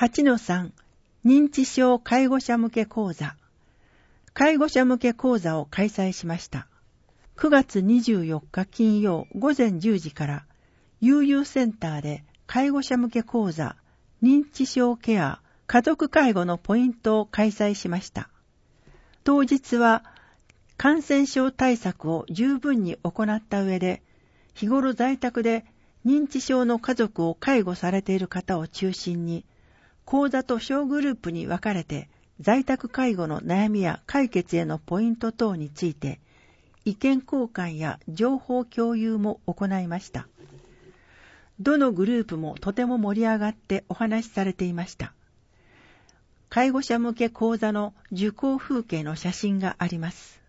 8-3 認知症介護者向け講座。介護者向け講座を開催しました。9月24日金曜午前10時から悠々センターで介護者向け講座認知症ケア家族介護のポイントを開催しました。当日は感染症対策を十分に行った上で、日頃在宅で認知症の家族を介護されている方を中心に、講座と小グループに分かれて在宅介護の悩みや解決へのポイント等について、意見交換や情報共有も行いました。どのグループもとても盛り上がってお話しされていました。介護者向け講座の受講風景の写真があります。